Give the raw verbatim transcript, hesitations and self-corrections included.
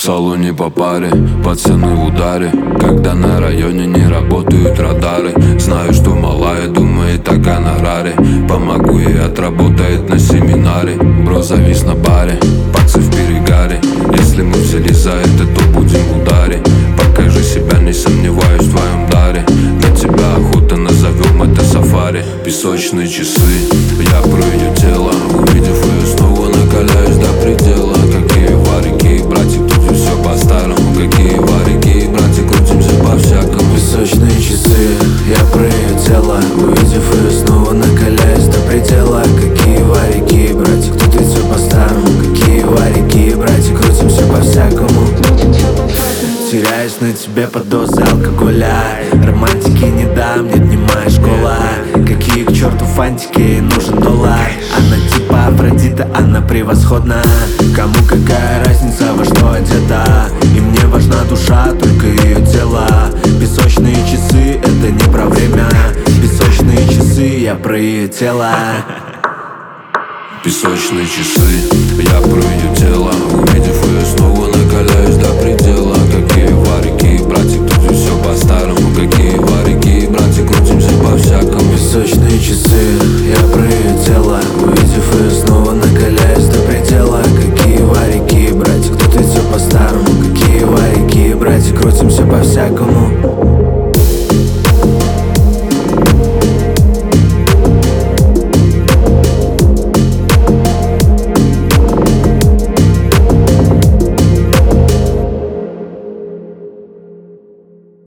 салоне по паре, пацаны в ударе. Когда на районе не работают радары, знаю, что малая думает о гонораре. Помогу ей, отработает на семинаре. Бро завис на баре, пацы в перегаре. Если мы взялись за это, то будем в ударе. Покажи себя, не сомневаюсь в твоем даре. Для тебя охота, назовем это сафари. Песочные часы, я про ее тело. Увидев ее, снова накаляюсь до предела. Какие варики, братик, тут все по-старому. Какие варики, братик, крутимся по-всякому. Песочные часы, я про ее тело. Увидев ее, снова накаляюсь до предела. Какие варики, братик, тут ведь все по-старому. Какие варики, братик, крутимся по-всякому. Теряюсь на тебе под дозой алкоголя. Романтики не дам, нет, не моя школа. Какие к черту фантики, ей нужен доллар. Она типа Афродита, она превосходна. Кому какая разница, во что одета? И мне важна душа, только ее тело. Песочные часы, это не про время. Песочные часы, я про ее тело. Песочные часы, я про ее тело. Увидев ее, снова накаляюсь до предела. Какие варики, братик, тут ведь все по-старому. Какие варики, братик, крутимся по-всякому. Песочные часы,